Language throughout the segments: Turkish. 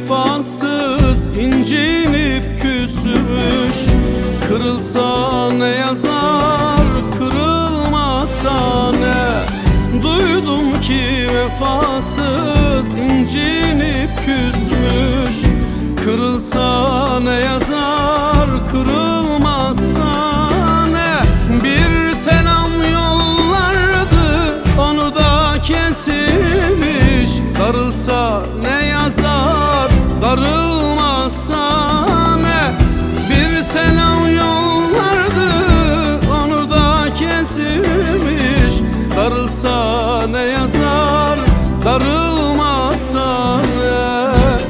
vefasız incinip küsmüş. Kırılsa ne yazar, kırılmasa ne? Duydum ki vefasız incinip küsmüş. Kırılsa ne yazar, kırılmazsa ne? Bir selam yollardı, onu da kesmiş. Darılsa ne yazar, darılmazsa ne? Bir selam yollardı, onu da kesmiş. Darılsa ne yazar, darılmazsa ne?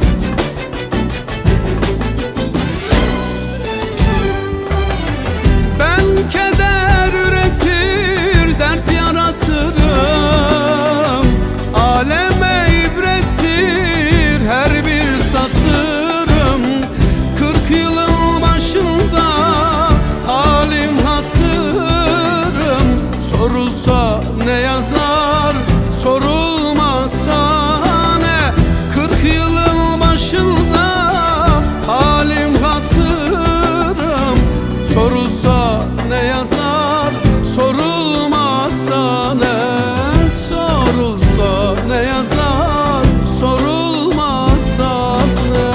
Ben keder üretir, dert yaratırım. Aleme ibrettir her bir satırım. 40 yılın başında halim hatırım. Sorulsa ne yazar, sorulmazsa ne? 40 yılın başında halim hatırım. Sorulsa ne yazar, sorulmazsa ne? Sorulsa ne yazar, sorulmazsa ne?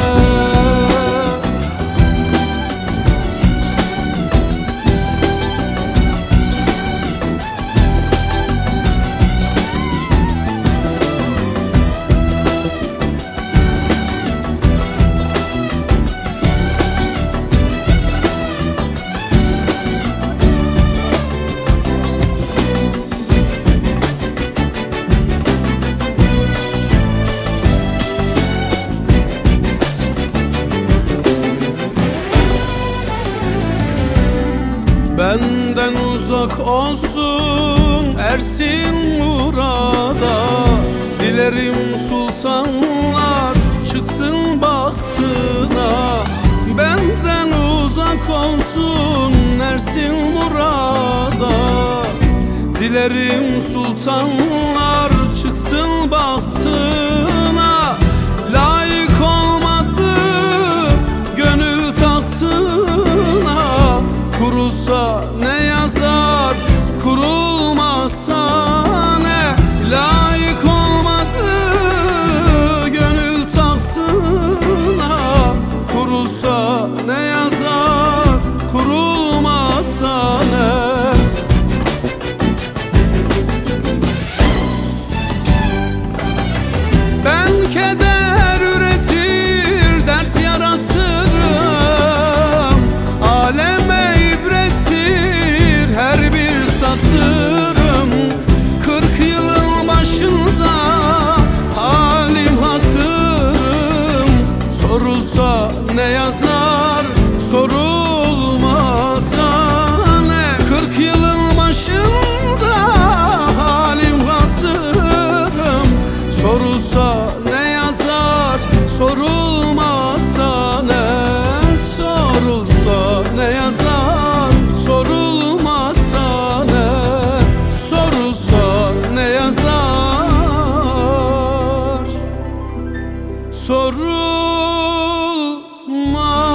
Benden uzak olsun ersin murada. Dilerim sultanlar çıksın bahtına. Benden uzak olsun ersin murada. Dilerim sultanlar çıksın bahtına. Layık olmadı gönül tahtına. Kurulsa ne yazar, kurulmazsa ne? Layık olmadı gönül tahtına. Kurulsa ne yazar, kurulmazsa ne? Ben keder üretir, dert yaratırım. Aleme ibrettir her bir satırım. 40 yılın başında halim hatırım. Sorulsa ne yazar, sorulmazsa ne? 40 yılın başında halim hatırım. Sorulsa ne yazar, sorulmazsa ne? Sorulsa ne yazar, sorulmazsa ne? Sorulsa ne yazar, sorulmazsa